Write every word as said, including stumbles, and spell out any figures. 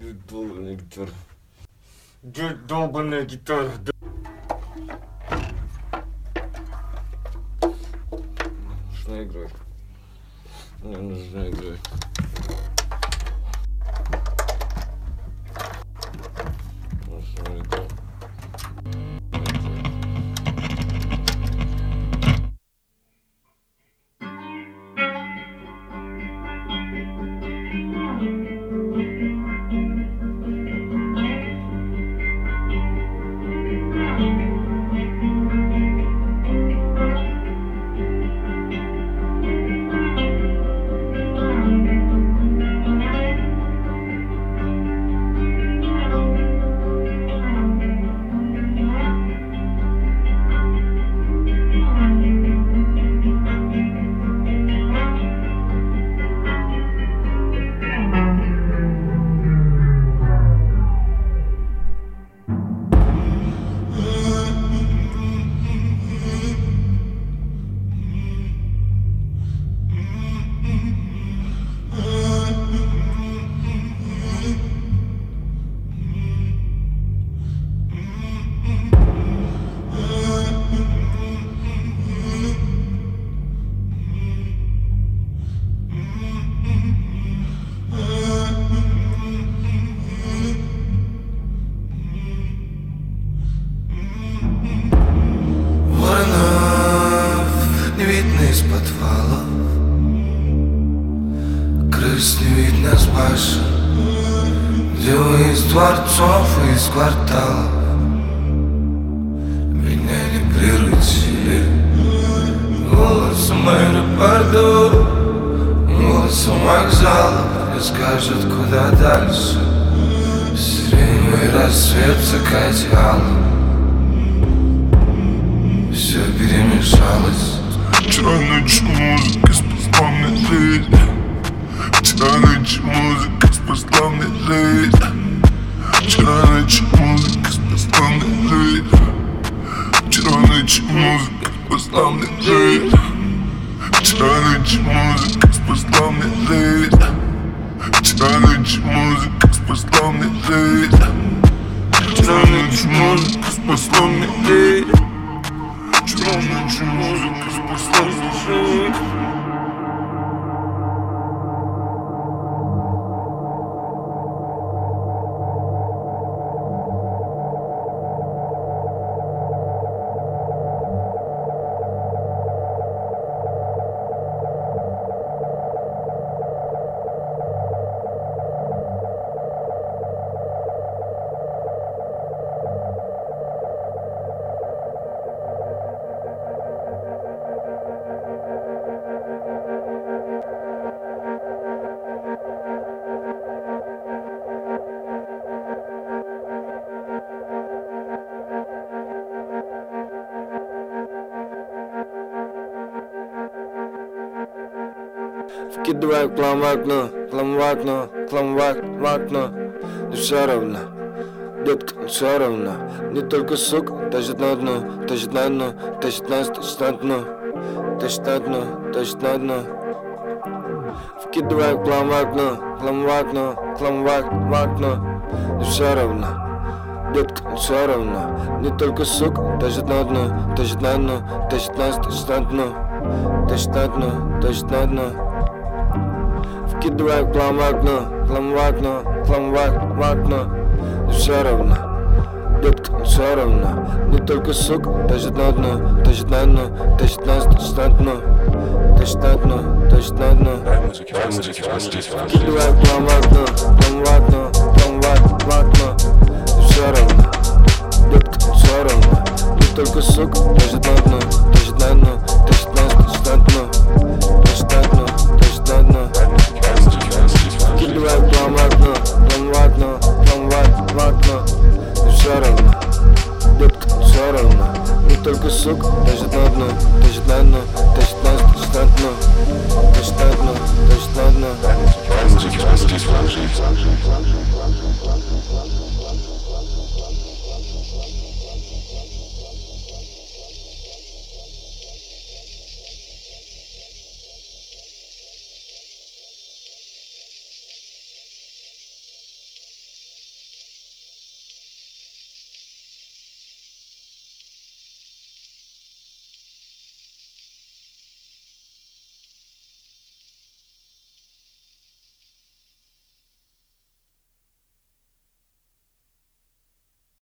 Долбаная гитара. Где долбаная гитара? Нужно играть. Мне нужно играть. Нужно играть. Из подвала крыс не видно с башен, дело из дворцов и из кварталов. Меня не приручили голосом аэропорту, голосом вокзала. Мне скажут, куда дальше. Сиреневый рассвет в закате алым. Все перемешалось. Вчера ночью музыка спасла мне жизнь. Вчера ночью музыка спасла мне жизнь. Вчера ночью музыка спасла мне жизнь. Вчера ночью музыка спасла мне жизнь. Вчера ночью музыка спасла мне жизнь. Вчера ночью музыка спасла мне жизнь. Вчера ночью музыка спасла мне жизнь. Вчера ночью музыка спасла мне жизнь. Вкидываю клам в окно, клам в окно, клам в окно. Но все равно, детка, ну все равно. Не только сука тащит на дно, тащит на дно, тащит нас, тащит на дно, тащит на дно, тащит на дно. Вкидываю клам в окно, клам в окно, клам в окно. Но все равно, детка, ну все равно. Не только сука тащит на дно, тащит на дно, тащит нас, тащит на дно, тащит на дно, тащит на дно. Вкидываю клам в окно, клам в окно, клам в окно. Но все равно, детка, ну все равно. Не только сука тащит на дно, тащит на дно, тащит нас, тащит на дно, тащит на дно, тащит на дно. Вкидываю клам в окно, клам в окно, клам в окно. Но все равно, детка, ну все равно. Не только сука тащит на дно, тащит на дно, тащит нас, тащит на дно, тащит на дно, тащит на дно. Вкидываю клам в окно, клам в окно, клам в окно. Но все равно, детка, все равно. Не только сука, даже